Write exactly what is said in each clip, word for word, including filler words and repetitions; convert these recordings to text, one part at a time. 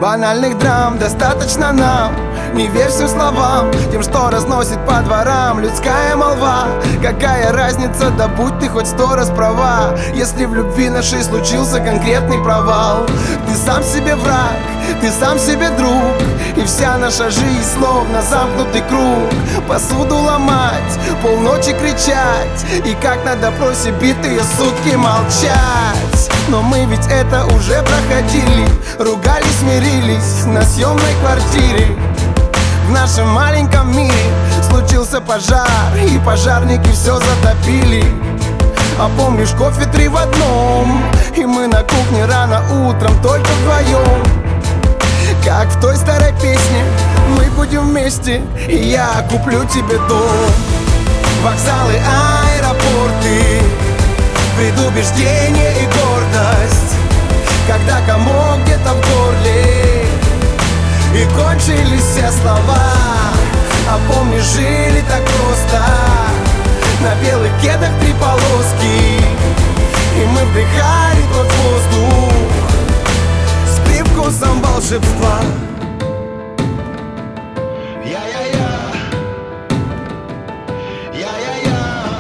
Банальных драм достаточно нам. Не верь всем словам, тем, что разносит по дворам людская молва. Какая разница, да будь ты хоть сто раз права, если в любви нашей случился конкретный провал. Ты сам себе враг, ты сам себе друг, и вся наша жизнь словно замкнутый круг. Посуду ломать, полночи кричать, и как на допросе битые сутки молчать. Но мы ведь это уже проходили, ругались, мирились на съемной квартире. В нашем маленьком мире случился пожар, и пожарники все затопили. А помнишь, кофе три в одном, и мы на кухне рано утром только вдвоем. Как в той старой песне, мы будем вместе, и я куплю тебе дом. Вокзалы, аэропорты, предубеждение и гордость, когда комок где-то в горле, и кончились все слова. А помнишь, жили так просто, на белых кедах три полоски, и мы вдыхали тот воздух с привкусом волшебства. Я-я-я, я-я-я,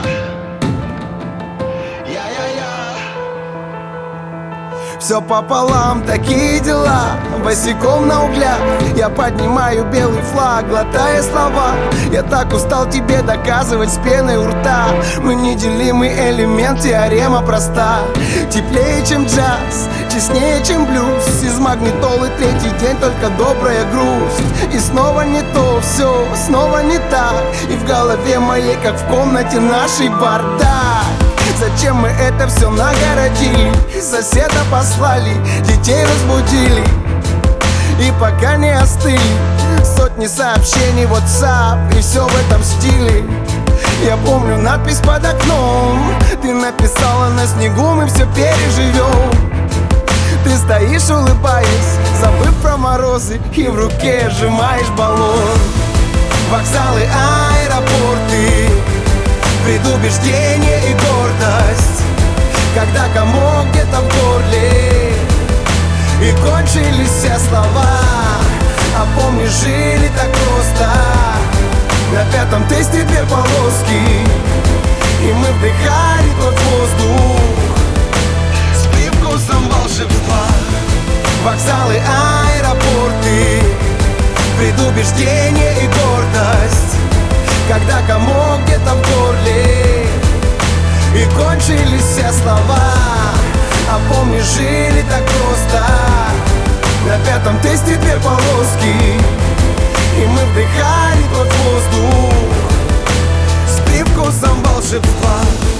я-я-я. Все пополам, такие дела, босиком на углях я поднимаю белый флаг, глотая слова. Я так устал тебе доказывать с пеной у рта, мы неделимый элемент, теорема проста. Теплее, чем джаз, честнее, чем блюз, из магнитолы третий день только добрая грусть. И снова не то, все, снова не так, и в голове моей, как в комнате нашей, бардак. Зачем мы это все нагородили? Соседа послали, детей разбудили, и пока не остыли сотни сообщений в WhatsApp, и все в этом стиле. Я помню надпись под окном, ты написала на снегу, мы все переживем. Ты стоишь, улыбаясь, забыв про морозы, и в руке сжимаешь баллон. Вокзалы, аэропорты, предубеждение и гордость, когда комок где-то в горле, и кончились все слова. А помнишь, жили так просто, на пятом тесте две полоски, и мы вдыхали тот воздух с привкусом волшебства. Вокзалы, аэропорты, предубеждение и гордость, когда комок где-то в горле, и кончились все слова. А помнишь, жили так просто, на пятом тесте две полоски, и мы вдыхали тот воздух с привкусом волшебства.